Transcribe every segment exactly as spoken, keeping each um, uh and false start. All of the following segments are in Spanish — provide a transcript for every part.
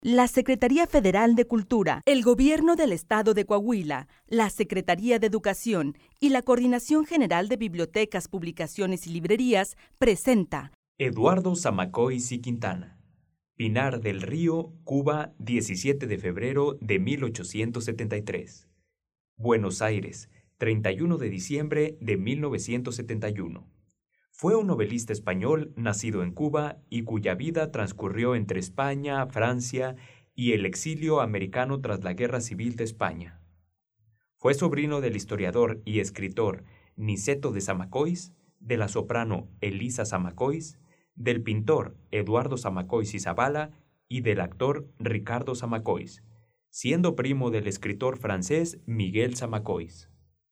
La Secretaría Federal de Cultura, el Gobierno del Estado de Coahuila, la Secretaría de Educación y la Coordinación General de Bibliotecas, Publicaciones y Librerías presenta Eduardo Zamacois y Quintana, Pinar del Río, Cuba, diecisiete de febrero de mil ochocientos setenta y tres. Buenos Aires, treinta y uno de diciembre de mil novecientos setenta y uno. Fue un novelista español nacido en Cuba y cuya vida transcurrió entre España, Francia y el exilio americano tras la Guerra Civil de España. Fue sobrino del historiador y escritor Niceto de Zamacois, de la soprano Elisa Zamacois, del pintor Eduardo Zamacois y Zavala y del actor Ricardo Zamacois, siendo primo del escritor francés Miguel Zamacois.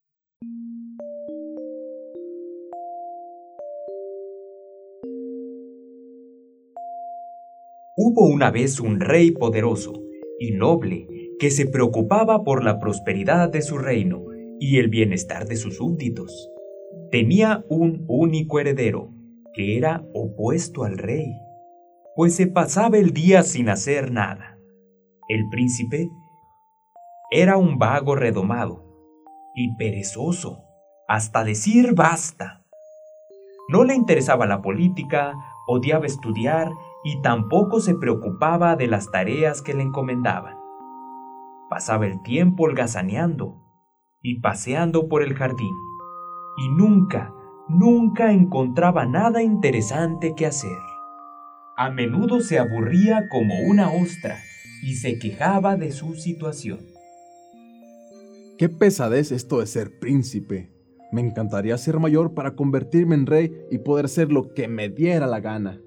Hubo una vez un rey poderoso y noble que se preocupaba por la prosperidad de su reino y el bienestar de sus súbditos. Tenía un único heredero, que era opuesto al rey, pues se pasaba el día sin hacer nada. El príncipe era un vago redomado y perezoso, hasta decir basta. No le interesaba la política, odiaba estudiar y tampoco se preocupaba de las tareas que le encomendaban. Pasaba el tiempo holgazaneando y paseando por el jardín, y nunca, nunca encontraba nada interesante que hacer. A menudo se aburría como una ostra y se quejaba de su situación. Qué pesadez esto de ser príncipe. Me encantaría ser mayor para convertirme en rey y poder ser lo que me diera la gana.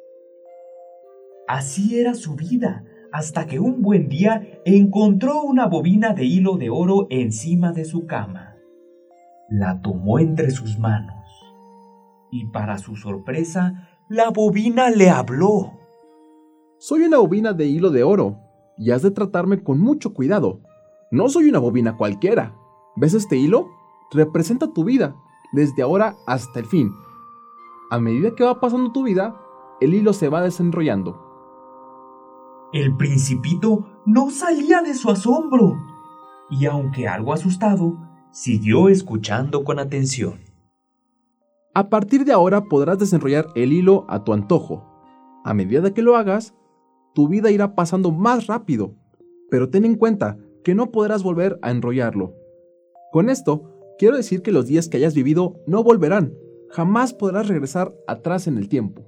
Así era su vida, hasta que un buen día encontró una bobina de hilo de oro encima de su cama. La tomó entre sus manos y, para su sorpresa, la bobina le habló. Soy una bobina de hilo de oro y has de tratarme con mucho cuidado. No soy una bobina cualquiera. ¿Ves este hilo? Representa tu vida, desde ahora hasta el fin. A medida que va pasando tu vida, el hilo se va desenrollando. El principito no salía de su asombro, y aunque algo asustado, siguió escuchando con atención. A partir de ahora podrás desenrollar el hilo a tu antojo. A medida que lo hagas, tu vida irá pasando más rápido, pero ten en cuenta que no podrás volver a enrollarlo. Con esto, quiero decir que los días que hayas vivido no volverán. Jamás podrás regresar atrás en el tiempo.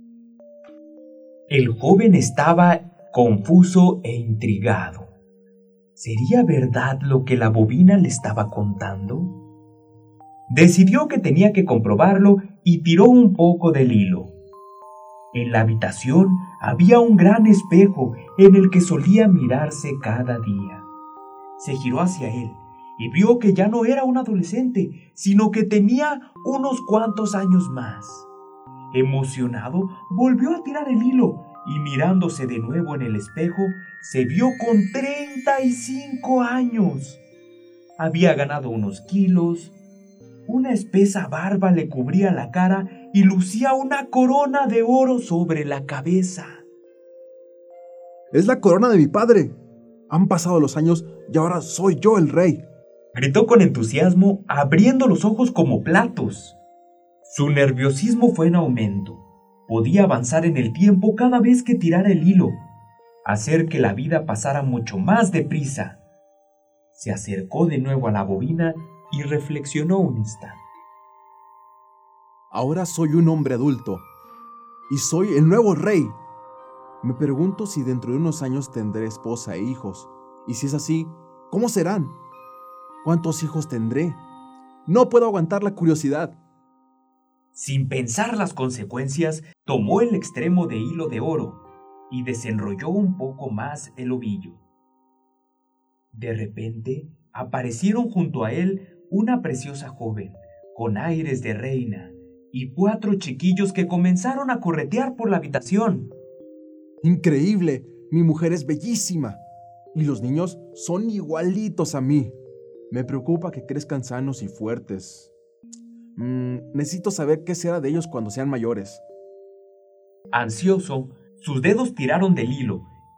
El joven estaba confuso e intrigado. ¿Sería verdad lo que la bobina le estaba contando? Decidió que tenía que comprobarlo y tiró un poco del hilo. En la habitación había un gran espejo en el que solía mirarse cada día. Se giró hacia él y vio que ya no era un adolescente, sino que tenía unos cuantos años más. Emocionado, volvió a tirar el hilo y, mirándose de nuevo en el espejo, se vio con treinta y cinco años. Había ganado unos kilos, una espesa barba le cubría la cara y lucía una corona de oro sobre la cabeza. ¡Es la corona de mi padre! Han pasado los años y ahora soy yo el rey. Gritó con entusiasmo, abriendo los ojos como platos. Su nerviosismo fue en aumento. Podía avanzar en el tiempo cada vez que tirara el hilo, hacer que la vida pasara mucho más deprisa. Se acercó de nuevo a la bobina y reflexionó un instante. Ahora soy un hombre adulto y soy el nuevo rey. Me pregunto si dentro de unos años tendré esposa e hijos, y si es así, ¿cómo serán? ¿Cuántos hijos tendré? No puedo aguantar la curiosidad. Sin pensar las consecuencias, tomó el extremo de hilo de oro y desenrolló un poco más el ovillo. De repente, aparecieron junto a él una preciosa joven, con aires de reina, y cuatro chiquillos que comenzaron a corretear por la habitación. ¡Increíble! Mi mujer es bellísima, y los niños son igualitos a mí. Me preocupa que crezcan sanos y fuertes. Mm, necesito saber qué será de ellos cuando sean mayores. Ansioso, sus dedos tiraron del hilo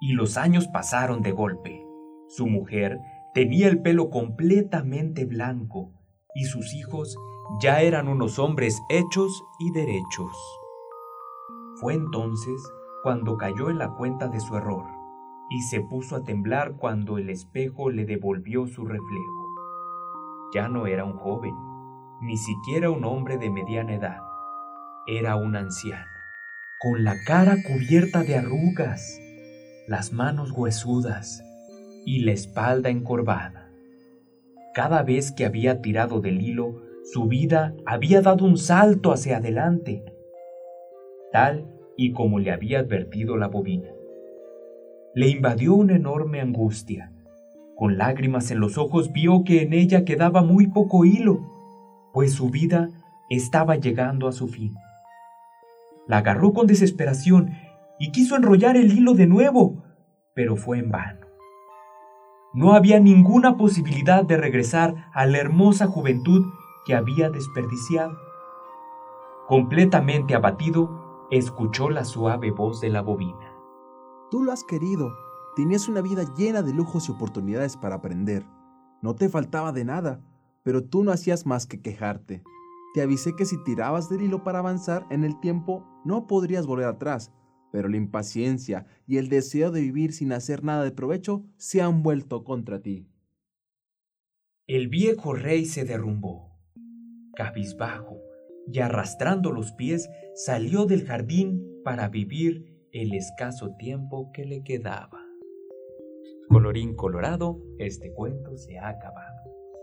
Y los años pasaron de golpe. Su mujer tenía el pelo completamente blanco y sus hijos ya eran unos hombres hechos y derechos. Fue entonces cuando cayó en la cuenta de su error y se puso a temblar cuando el espejo le devolvió su reflejo. Ya no era un joven, ni siquiera un hombre de mediana edad. Era un anciano, con la cara cubierta de arrugas, las manos huesudas y la espalda encorvada. Cada vez que había tirado del hilo, su vida había dado un salto hacia adelante, tal y como le había advertido la bobina. Le invadió una enorme angustia. Con lágrimas en los ojos vio que en ella quedaba muy poco hilo, pues su vida estaba llegando a su fin. La agarró con desesperación y quiso enrollar el hilo de nuevo, pero fue en vano. No había ninguna posibilidad de regresar a la hermosa juventud que había desperdiciado. Completamente abatido, escuchó la suave voz de la bobina. Tú lo has querido. Tenías una vida llena de lujos y oportunidades para aprender. No te faltaba de nada, pero tú no hacías más que quejarte. Te avisé que si tirabas del hilo para avanzar en el tiempo, no podrías volver atrás, pero la impaciencia y el deseo de vivir sin hacer nada de provecho se han vuelto contra ti. El viejo rey se derrumbó. Cabizbajo y arrastrando los pies, salió del jardín para vivir el escaso tiempo que le quedaba. Colorín colorado, este cuento se ha acabado.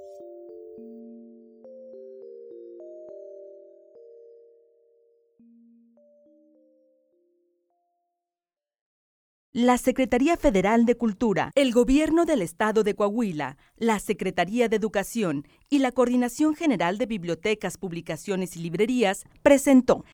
La Secretaría Federal de Cultura, el Gobierno del Estado de Coahuila, la Secretaría de Educación y la Coordinación General de Bibliotecas, Publicaciones y Librerías presentó